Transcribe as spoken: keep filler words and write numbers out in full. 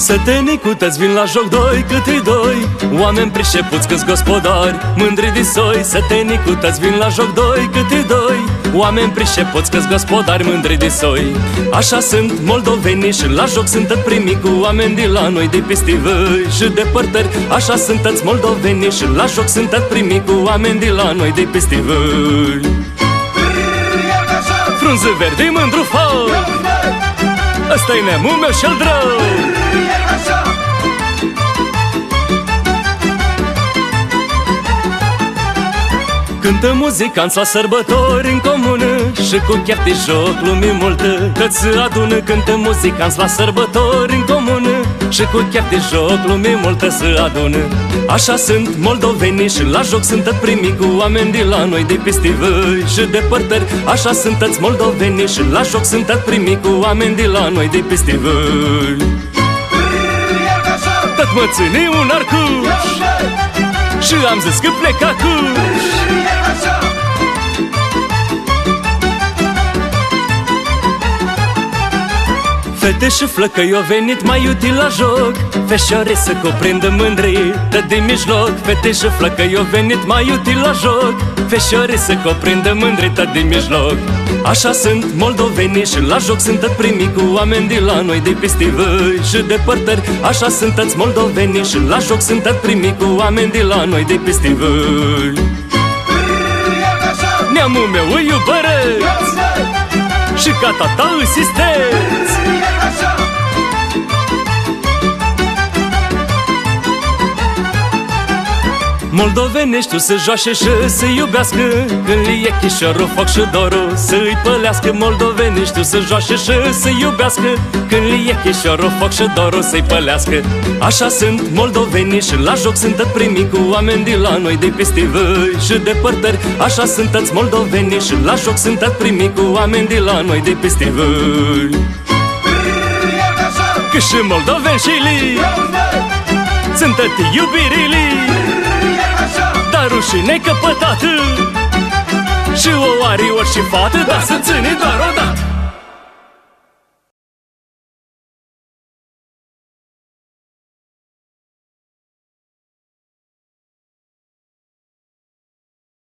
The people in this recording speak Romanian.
Sătenicu-te-ți vin la joc doi cât-i doi, oameni pricepuți câți gospodari, mândri de soi. Sătenicu-te-ți vin la joc doi cât-i doi, oameni pricepuți câți gospodari, mândri de soi. Așa sunt moldovenii și la joc sunt primii, cu oameni de la noi, de peste văi și depărtări. Așa sunt moldovenii și la joc sunt primii, cu oameni de la noi, de peste văi. Frunză verde, mândru fău, ăsta-i neamul meu și-l drău. Cântă muzicanți la sărbători în comună și cu chef de joc lumii multă că-ți se adună. Cântă muzicanți la sărbători în comună și cu chef de joc lumii multă se adună. Așa sunt moldovenii și la joc sunt primii, cu oameni de la noi, de peste văi și depărtări. Așa sunteți moldovenii și la joc sunt primii, cu oameni de la noi, de peste văi. Tot mă ține un arcuș și am zis că plec acuș. Fete și flăcăi au venit mai util la joc, feșoare să cuprindă mândrie de mijloc. Fete și flăcăi au venit mai util la joc, feșoare să cuprindă mândrie de mijloc. Așa sunt moldovenii și la joc sunt primii, cu oameni de la noi, de peste văi și depărtări. Așa sunteți moldovenii și la joc sunt primii, cu oameni de la noi, de peste văi. Neamul meu îi iubărăți și ca tata îi sisteți. Moldovenii știu să joace și să iubească, când li e chișorul, foc și dorul să-i pălească. Moldovenii știu să joace și să iubească, când li e chișorul, foc și dorul să-i pălească. Așa sunt moldovenii și la joc sunt primii, cu oameni de la noi, de peste văi și depărtări. Așa sunteți moldovenii și la joc sunt primii, cu oameni de la noi, de peste văi. Că și moldoveni și li sunt tăti iubirii, dar rușine căpătată și o are orice fată, dar să ține doar odată.